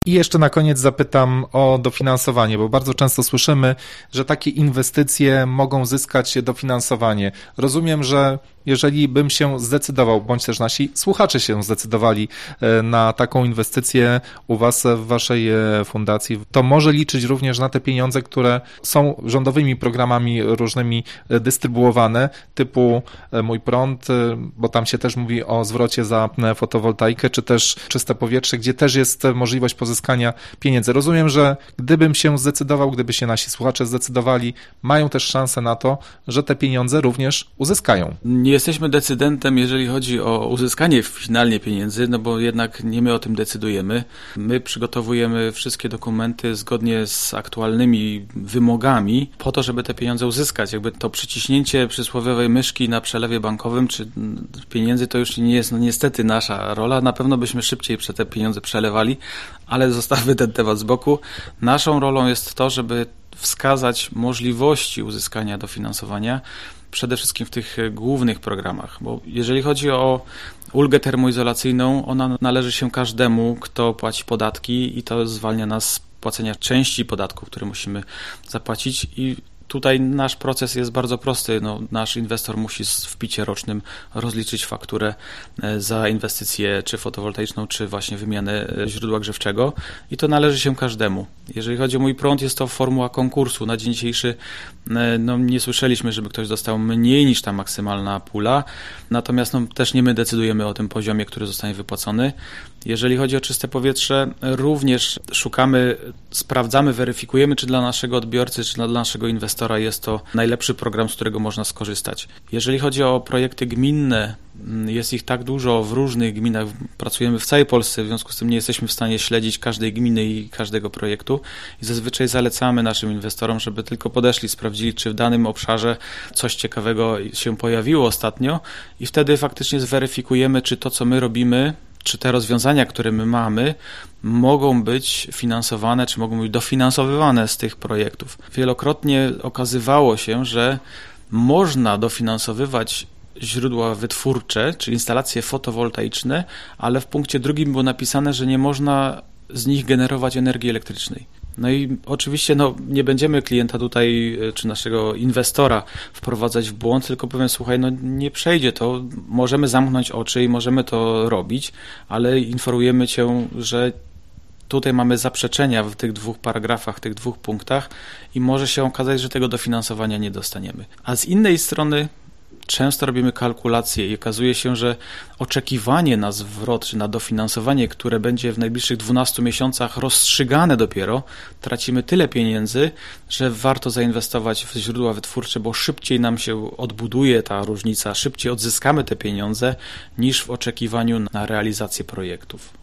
I jeszcze na koniec zapytam o dofinansowanie, bo bardzo często słyszymy, że takie inwestycje mogą zyskać dofinansowanie. Rozumiem, że jeżeli bym się zdecydował, bądź też nasi słuchacze się zdecydowali na taką inwestycję u Was w Waszej fundacji, to może liczyć również na te pieniądze, które są rządowymi programami różnymi dystrybuowane, typu Mój Prąd, bo tam się też mówi o zwrocie za fotowoltaikę, czy też Czyste Powietrze, gdzie też jest możliwość pozyskania pieniędzy. Rozumiem, że gdybym się zdecydował, gdyby się nasi słuchacze zdecydowali, mają też szansę na to, że te pieniądze również uzyskają. Nie jesteśmy decydentem, jeżeli chodzi o uzyskanie finalnie pieniędzy, no bo jednak nie my o tym decydujemy. My przygotowujemy wszystkie dokumenty zgodnie z aktualnymi wymogami po to, żeby te pieniądze uzyskać. Jakby to przyciśnięcie przysłowiowej myszki na przelewie bankowym czy pieniędzy to już nie jest niestety nasza rola. Na pewno byśmy szybciej te pieniądze przelewali, ale zostawmy ten temat z boku. Naszą rolą jest to, żeby wskazać możliwości uzyskania dofinansowania przede wszystkim w tych głównych programach, bo jeżeli chodzi o ulgę termoizolacyjną, ona należy się każdemu, kto płaci podatki i to zwalnia nas z płacenia części podatków, które musimy zapłacić i tutaj nasz proces jest bardzo prosty. Nasz inwestor musi w picie rocznym rozliczyć fakturę za inwestycję czy fotowoltaiczną, czy właśnie wymianę źródła grzewczego i to należy się każdemu. Jeżeli chodzi o Mój Prąd, jest to formuła konkursu. Na dzień dzisiejszy nie słyszeliśmy, żeby ktoś dostał mniej niż ta maksymalna pula, natomiast też nie my decydujemy o tym poziomie, który zostanie wypłacony. Jeżeli chodzi o Czyste Powietrze, również szukamy, sprawdzamy, weryfikujemy, czy dla naszego odbiorcy, czy dla naszego inwestora jest to najlepszy program, z którego można skorzystać. Jeżeli chodzi o projekty gminne, jest ich tak dużo w różnych gminach, pracujemy w całej Polsce, w związku z tym nie jesteśmy w stanie śledzić każdej gminy i każdego projektu i zazwyczaj zalecamy naszym inwestorom, żeby tylko podeszli, sprawdzili, czy w danym obszarze coś ciekawego się pojawiło ostatnio i wtedy faktycznie zweryfikujemy, czy to, co my robimy, czy te rozwiązania, które my mamy, mogą być finansowane, czy mogą być dofinansowywane z tych projektów. Wielokrotnie okazywało się, że można dofinansowywać źródła wytwórcze, czy instalacje fotowoltaiczne, ale w punkcie drugim było napisane, że nie można z nich generować energii elektrycznej. No i oczywiście nie będziemy klienta tutaj, czy naszego inwestora wprowadzać w błąd, tylko powiem, słuchaj, nie przejdzie to, możemy zamknąć oczy i możemy to robić, ale informujemy Cię, że tutaj mamy zaprzeczenia w tych 2 paragrafach, tych 2 punktach i może się okazać, że tego dofinansowania nie dostaniemy. A z innej strony często robimy kalkulacje i okazuje się, że oczekiwanie na zwrot czy na dofinansowanie, które będzie w najbliższych 12 miesiącach rozstrzygane dopiero, tracimy tyle pieniędzy, że warto zainwestować w źródła wytwórcze, bo szybciej nam się odbuduje ta różnica, szybciej odzyskamy te pieniądze niż w oczekiwaniu na realizację projektów.